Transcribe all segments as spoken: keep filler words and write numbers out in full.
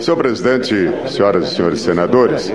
Senhor presidente, senhoras e senhores senadores,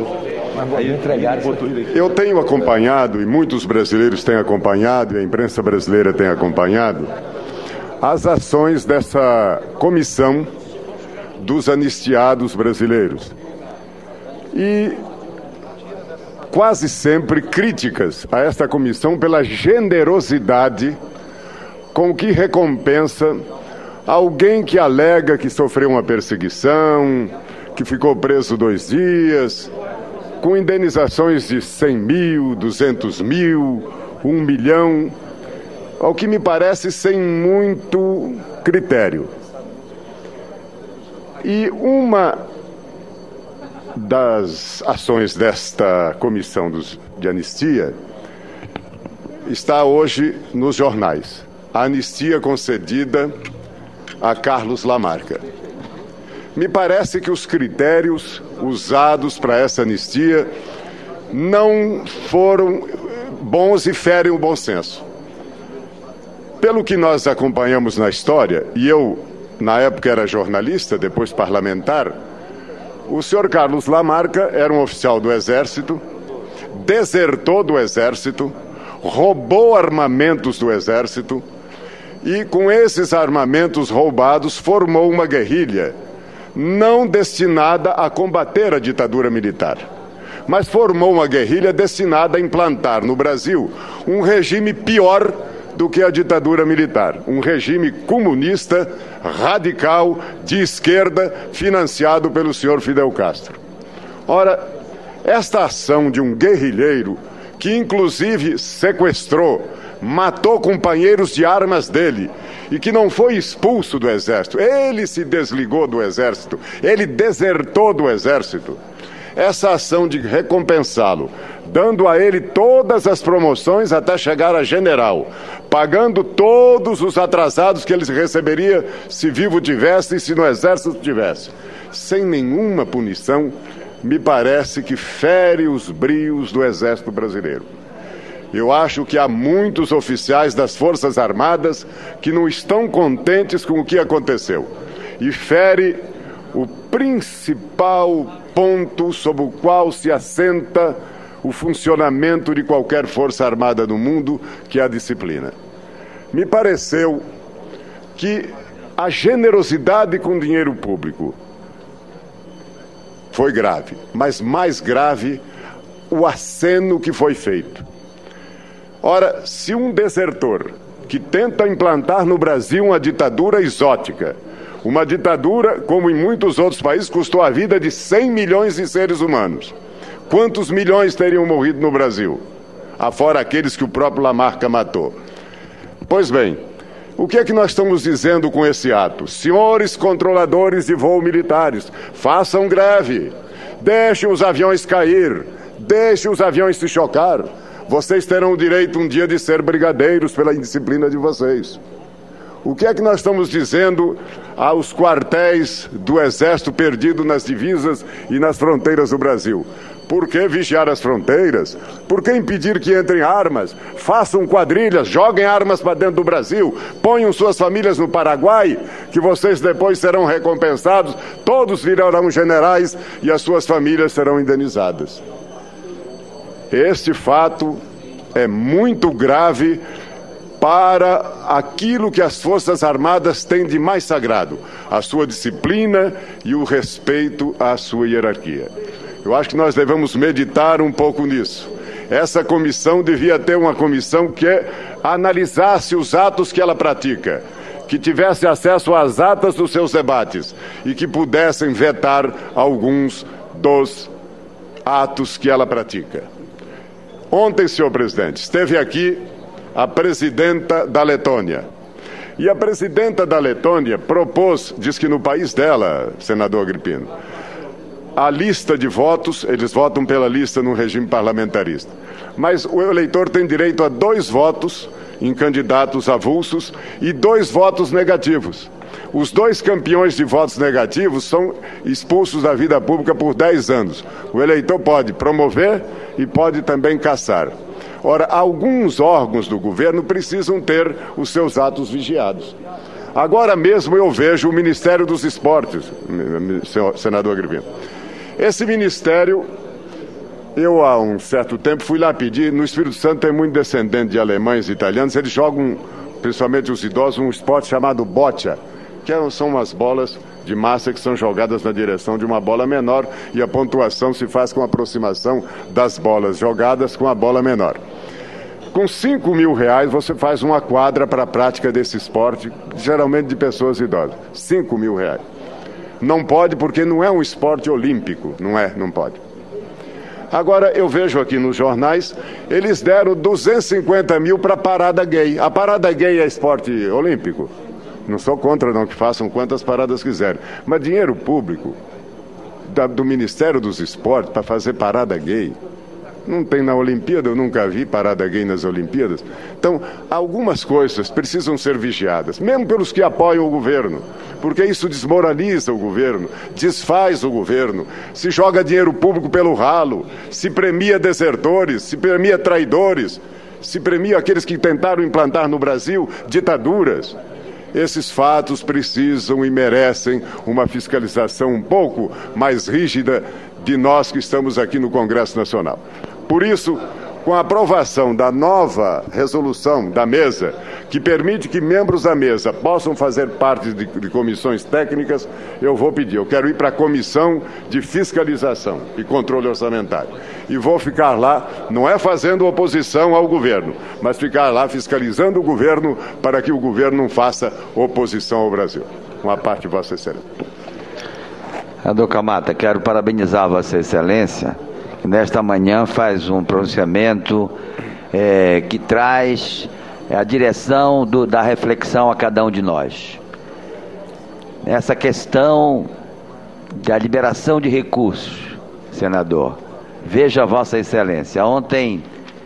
eu tenho acompanhado, e muitos brasileiros têm acompanhado, e a imprensa brasileira tem acompanhado, as ações dessa comissão dos anistiados brasileiros. E quase sempre críticas a esta comissão pela generosidade com que recompensa alguém que alega que sofreu uma perseguição, que ficou preso dois dias, com indenizações de cem mil, duzentos mil, um milhão, ao que me parece sem muito critério. E uma das ações desta comissão dos, de anistia está hoje nos jornais. A anistia concedida a Carlos Lamarca. Me parece que os critérios usados para essa anistia não foram bons e ferem o bom senso. Pelo que nós acompanhamos na história, e eu, na época, era jornalista, depois parlamentar, o senhor Carlos Lamarca era um oficial do Exército, desertou do Exército, roubou armamentos do Exército e, com esses armamentos roubados, formou uma guerrilha não destinada a combater a ditadura militar, mas formou uma guerrilha destinada a implantar no Brasil um regime pior do que a ditadura militar, um regime comunista, radical, de esquerda, financiado pelo senhor Fidel Castro. Ora, esta ação de um guerrilheiro, que inclusive sequestrou, matou companheiros de armas dele e que não foi expulso do Exército, ele se desligou do Exército, ele desertou do Exército, essa ação de recompensá-lo, dando a ele todas as promoções até chegar a general, pagando todos os atrasados que ele receberia se vivo tivesse e se no Exército tivesse, sem nenhuma punição, me parece que fere os brios do Exército brasileiro. Eu acho que há muitos oficiais das Forças Armadas que não estão contentes com o que aconteceu e fere o principal ponto sobre o qual se assenta o funcionamento de qualquer força armada no mundo, que é a disciplina. Me pareceu que a generosidade com dinheiro público foi grave, mas mais grave o aceno que foi feito. Ora, se um desertor que tenta implantar no Brasil uma ditadura exótica, uma ditadura, como em muitos outros países, custou a vida de cem milhões de seres humanos, quantos milhões teriam morrido no Brasil? Afora aqueles que o próprio Lamarca matou. Pois bem, o que é que nós estamos dizendo com esse ato? Senhores controladores de voo militares, façam greve, deixem os aviões cair, deixem os aviões se chocar. Vocês terão o direito um dia de ser brigadeiros pela indisciplina de vocês. O que é que nós estamos dizendo aos quartéis do Exército perdido nas divisas e nas fronteiras do Brasil? Por que vigiar as fronteiras? Por que impedir que entrem armas? Façam quadrilhas, joguem armas para dentro do Brasil, ponham suas famílias no Paraguai, que vocês depois serão recompensados, todos virarão generais e as suas famílias serão indenizadas. Este fato é muito grave para aquilo que as Forças Armadas têm de mais sagrado, a sua disciplina e o respeito à sua hierarquia. Eu acho que nós devemos meditar um pouco nisso. Essa comissão devia ter uma comissão que analisasse os atos que ela pratica, que tivesse acesso às atas dos seus debates e que pudessem vetar alguns dos atos que ela pratica. Ontem, senhor presidente, esteve aqui a presidenta da Letônia. E a presidenta da Letônia propôs, diz que no país dela, senador Agrippino, a lista de votos, eles votam pela lista no regime parlamentarista. Mas o eleitor tem direito a dois votos em candidatos avulsos e dois votos negativos. Os dois campeões de votos negativos são expulsos da vida pública por dez anos. O eleitor pode promover e pode também cassar. Ora, alguns órgãos do governo precisam ter os seus atos vigiados. Agora mesmo eu vejo o Ministério dos Esportes, senador Agripino. Esse ministério, eu há um certo tempo fui lá pedir, no Espírito Santo tem muito descendente de alemães e italianos, eles jogam, principalmente os idosos, um esporte chamado boccia, que são umas bolas de massa que são jogadas na direção de uma bola menor e a pontuação se faz com a aproximação das bolas jogadas com a bola menor. Com cinco mil reais você faz uma quadra para a prática desse esporte, geralmente de pessoas idosas. cinco mil reais. Não pode porque não é um esporte olímpico, não é, não pode. Agora eu vejo aqui nos jornais, eles deram duzentos e cinquenta mil para a parada gay. A parada gay é esporte olímpico? Não sou contra não, que façam quantas paradas quiserem. Mas dinheiro público da, do Ministério dos Esportes para fazer parada gay, não tem na Olimpíada, eu nunca vi parada gay nas Olimpíadas. Então, algumas coisas precisam ser vigiadas, mesmo pelos que apoiam o governo, porque isso desmoraliza o governo, desfaz o governo, se joga dinheiro público pelo ralo, se premia desertores, se premia traidores, se premia aqueles que tentaram implantar no Brasil ditaduras. Esses fatos precisam e merecem uma fiscalização um pouco mais rígida de nós que estamos aqui no Congresso Nacional. Por isso, com a aprovação da nova resolução da mesa, que permite que membros da mesa possam fazer parte de, de comissões técnicas, eu vou pedir, eu quero ir para a Comissão de Fiscalização e Controle Orçamentário. E vou ficar lá, não é fazendo oposição ao governo, mas ficar lá fiscalizando o governo para que o governo não faça oposição ao Brasil. Uma parte de Vossa Excelência. Senador Camata, quero parabenizar Vossa Excelência, que nesta manhã faz um pronunciamento é, que traz a direção do, da reflexão a cada um de nós. Essa questão da liberação de recursos, senador, veja Vossa Excelência, ontem,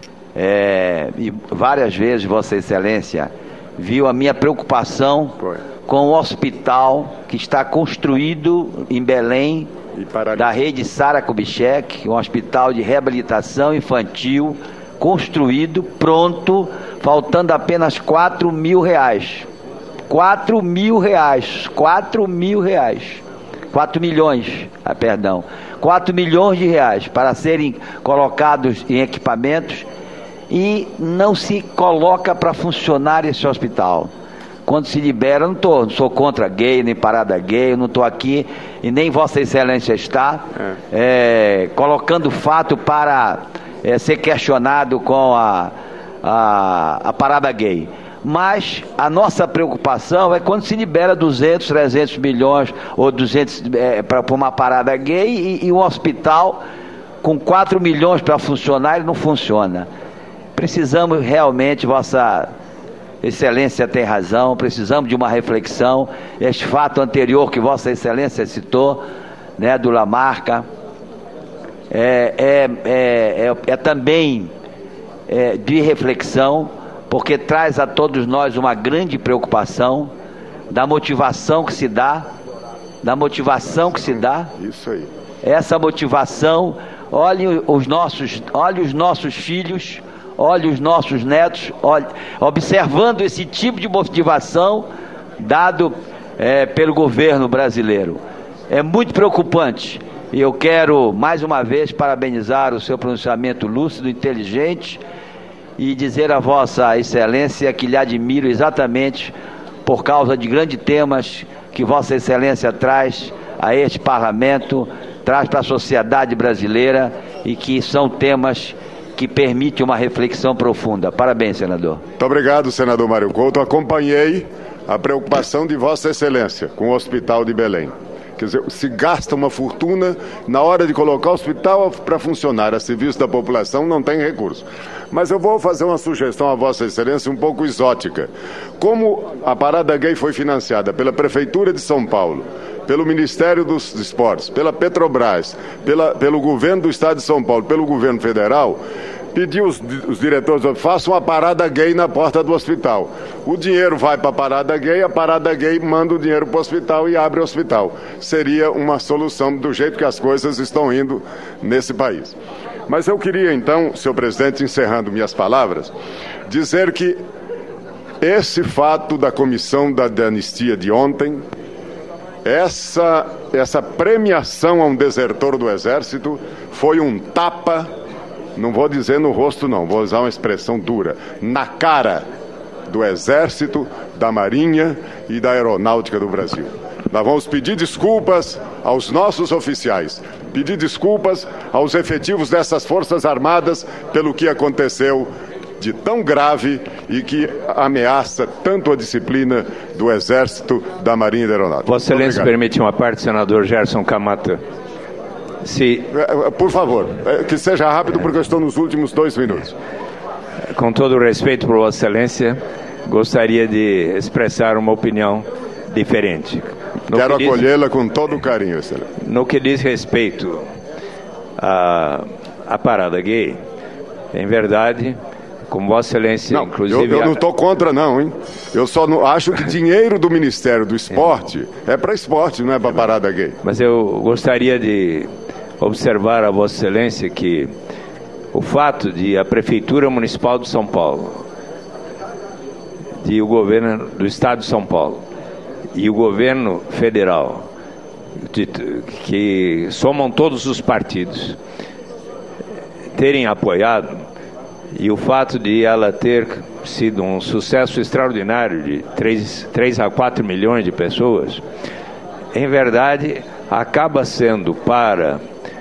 é, e várias vezes Vossa Excelência viu a minha preocupação Foi. com o hospital que está construído em Belém, da rede Sara Kubitschek, um hospital de reabilitação infantil, construído, pronto, faltando apenas quatro mil reais. quatro mil reais. quatro mil reais. quatro milhões, ah, perdão. quatro milhões de reais para serem colocados em equipamentos e não se coloca para funcionar esse hospital. Quando se libera, eu não, tô, não sou contra gay, nem parada gay, eu não estou aqui, e nem Vossa Excelência está, é. É, colocando fato para é, ser questionado com a, a, a parada gay. Mas a nossa preocupação é quando se libera duzentos, trezentos milhões ou duzentos é, para uma parada gay e, e um hospital com quatro milhões para funcionar, ele não funciona. Precisamos realmente, Vossa Excelência tem razão, precisamos de uma reflexão. Este fato anterior que Vossa Excelência citou, né, do Lamarca, é, é, é, é, é também é, de reflexão, porque traz a todos nós uma grande preocupação da motivação que se dá, da motivação que se dá. Isso aí. Essa motivação, olhe os nossos, olhe os nossos filhos, olhe os nossos netos, olhe, observando esse tipo de motivação dado é, pelo governo brasileiro. É muito preocupante. E eu quero, mais uma vez, parabenizar o seu pronunciamento lúcido, inteligente, e dizer a Vossa Excelência que lhe admiro exatamente por causa de grandes temas que Vossa Excelência traz a este Parlamento, traz para a sociedade brasileira, e que são temas que permite uma reflexão profunda. Parabéns, senador. Muito obrigado, senador Mário Couto. Acompanhei a preocupação de Vossa Excelência com o Hospital de Belém. Quer dizer, se gasta uma fortuna na hora de colocar o hospital para funcionar a serviço da população, não tem recurso. Mas eu vou fazer uma sugestão a Vossa Excelência um pouco exótica. Como a parada gay foi financiada pela Prefeitura de São Paulo, pelo Ministério dos Esportes, pela Petrobras, pela, pelo governo do Estado de São Paulo, pelo governo federal, pediu os, os diretores, façam uma parada gay na porta do hospital. O dinheiro vai para a parada gay, a parada gay manda o dinheiro para o hospital e abre o hospital. Seria uma solução do jeito que as coisas estão indo nesse país. Mas eu queria então, senhor presidente, encerrando minhas palavras, dizer que esse fato da comissão da, da anistia de ontem, essa, essa premiação a um desertor do Exército foi um tapa, não vou dizer no rosto não, vou usar uma expressão dura, na cara do Exército, da Marinha e da Aeronáutica do Brasil. Nós vamos pedir desculpas aos nossos oficiais, pedir desculpas aos efetivos dessas Forças Armadas pelo que aconteceu de tão grave e que ameaça tanto a disciplina do Exército, da Marinha e da Aeronáutica. Vossa Excelência permite uma parte, senador Gerson Camata. Se... Por favor, que seja rápido porque eu estou nos últimos dois minutos. Com todo o respeito por Vossa Excelência, gostaria de expressar uma opinião diferente. No Quero que acolhê-la diz... com todo o carinho, Excelência. No que diz respeito à, à parada gay, em verdade, como Vossa Excelência, não, inclusive... Eu, eu não estou contra não, hein? Eu só não, acho que dinheiro do Ministério do Esporte é, é para esporte, não é para parada gay. Mas eu gostaria de observar a Vossa Excelência que o fato de a Prefeitura Municipal de São Paulo, de o governo do Estado de São Paulo e o governo federal, de, que somam todos os partidos, terem apoiado, e o fato de ela ter sido um sucesso extraordinário de três a quatro milhões de pessoas, em verdade, acaba sendo para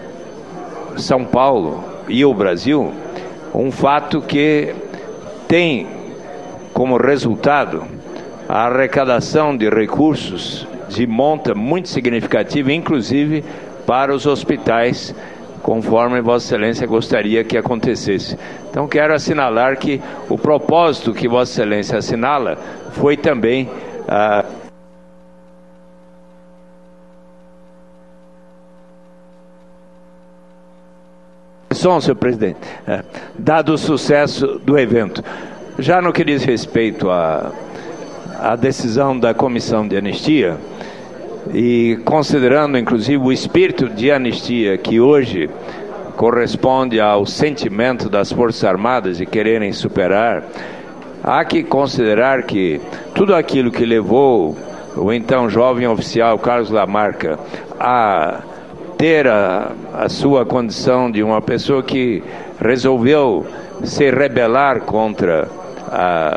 São Paulo e o Brasil um fato que tem como resultado a arrecadação de recursos de monta muito significativa, inclusive para os hospitais, conforme Vossa Excelência gostaria que acontecesse. Então quero assinalar que o propósito que Vossa Excelência assinala foi também ah, som, senhor presidente, é, dado o sucesso do evento. Já no que diz respeito à, à decisão da comissão de anistia, e considerando inclusive o espírito de anistia que hoje corresponde ao sentimento das Forças Armadas de quererem superar, há que considerar que tudo aquilo que levou o então jovem oficial Carlos Lamarca a ter a, a sua condição de uma pessoa que resolveu se rebelar contra a,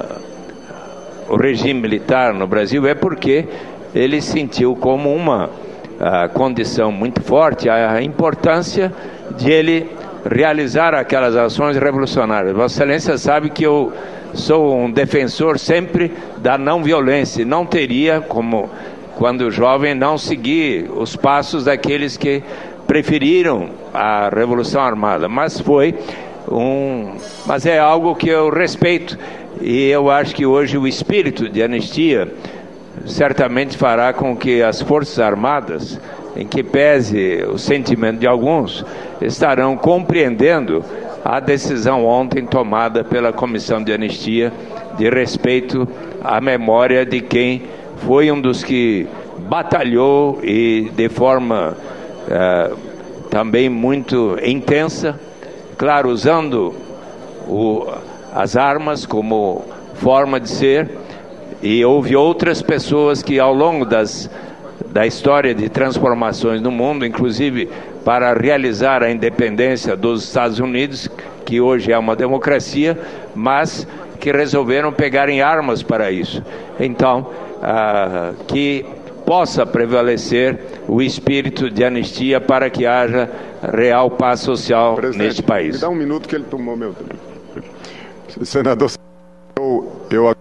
o regime militar no Brasil é porque ele sentiu como uma a, condição muito forte a importância de ele realizar aquelas ações revolucionárias. Vossa Excelência sabe que eu sou um defensor sempre da não violência, não teria como, quando jovem, não seguir os passos daqueles que preferiram a Revolução Armada, mas foi um, mas é algo que eu respeito, e eu acho que hoje o espírito de anistia certamente fará com que as Forças Armadas, em que pese o sentimento de alguns, estarão compreendendo a decisão ontem tomada pela Comissão de Anistia de respeito à memória de quem foi um dos que batalhou e de forma eh, também muito intensa, claro, usando o, as armas como forma de ser. E houve outras pessoas que ao longo das, da história de transformações no mundo, inclusive para realizar a independência dos Estados Unidos, que hoje é uma democracia, mas que resolveram pegarem armas para isso. Então, ah, que possa prevalecer o espírito de anistia para que haja real paz social Presidente, neste país. Me dá um minuto que ele tomou meu tempo. Senador, eu... eu...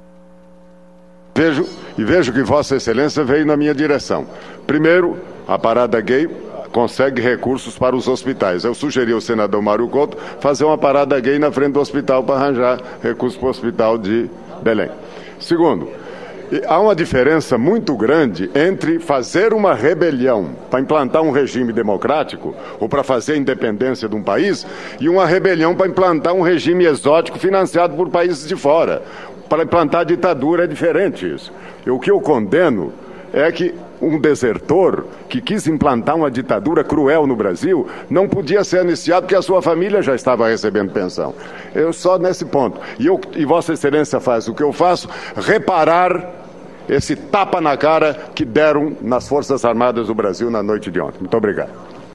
Vejo, e vejo que Vossa Excelência veio na minha direção. Primeiro, a parada gay consegue recursos para os hospitais. Eu sugeri ao senador Mário Couto fazer uma parada gay na frente do hospital para arranjar recursos para o hospital de Belém. Segundo, há uma diferença muito grande entre fazer uma rebelião para implantar um regime democrático ou para fazer a independência de um país e uma rebelião para implantar um regime exótico financiado por países de fora. Para implantar a ditadura é diferente isso. E o que eu condeno é que um desertor que quis implantar uma ditadura cruel no Brasil não podia ser anistiado porque a sua família já estava recebendo pensão. Eu só nesse ponto. E, eu, e Vossa Excelência faz o que eu faço, reparar esse tapa na cara que deram nas Forças Armadas do Brasil na noite de ontem. Muito obrigado.